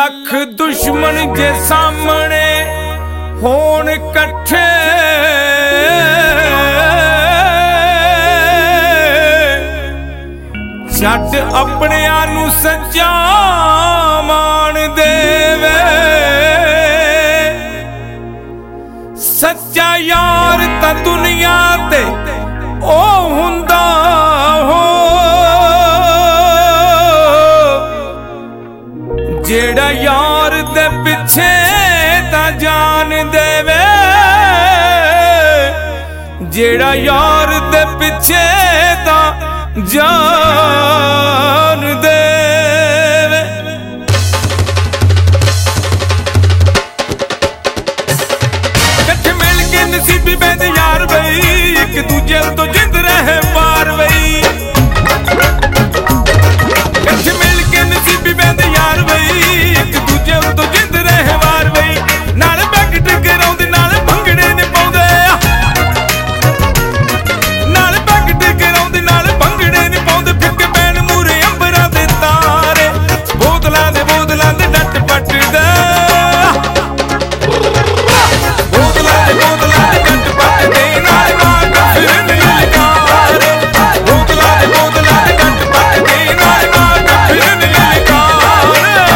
लख दुश्मन जे सामने होण कट्ठे छड्ड अपनियां नूं सच्चा मान देवे। सच्चा यार तां दुनिया ते ओ हुंदा हो जेड़ा यार दे पिछे तां जान देवे। जेड़ा यार दे पिछे तां जान देवे। कट्ठे मिल के नसीबी बैद यार बई एक दूजे तो जिंद रहे पार बई। कट्ठे मिल के नसीबी बैद यार बई एक दूजे तो जिंद रहे वार बई। नाल बैग टकराउंदे नाल भंगड़े ने पाउंदे नाल बैग टकराउंदे नाल भंगड़े ने पाउंदे फिर पैण मूरे अंबरां दे तारे बोतलां दे डट पट दे बोतलां दे डट पट दे नाल मार फिरन ललकार। बोतलां दे डट पट दे नाल मार फिरन ललकार।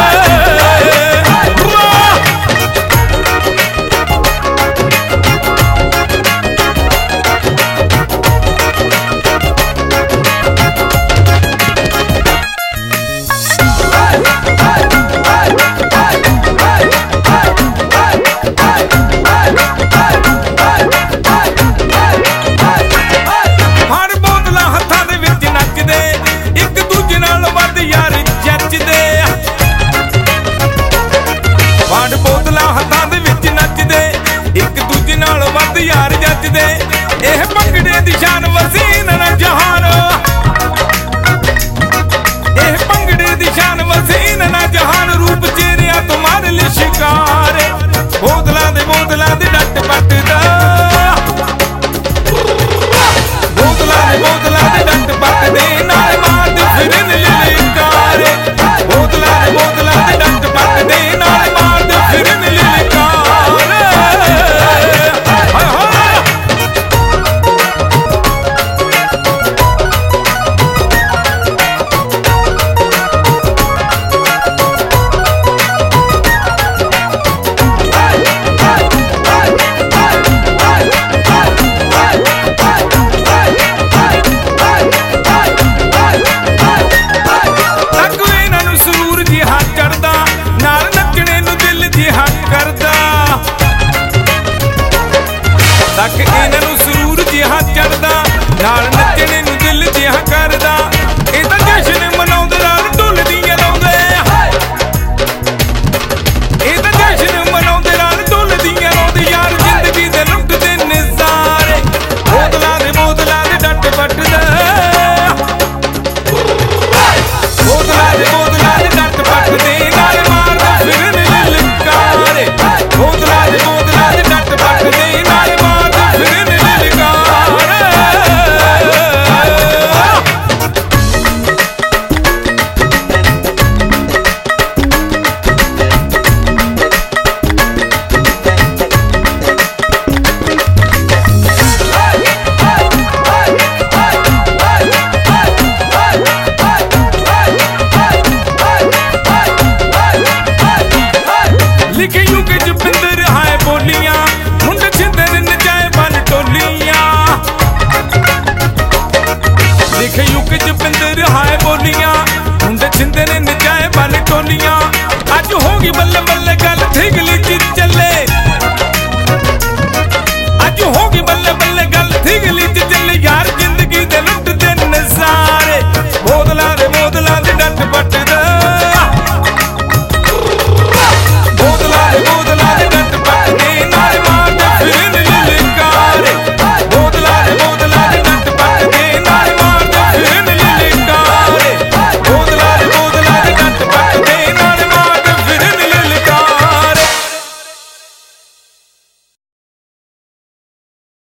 हर बोतलां हत्थां दे विच नचदे एक दूजे नाल वध यार जचदे। हर बोतलां हत्थां दे विच नचदे एक दूजे नाल वध यार जचदे।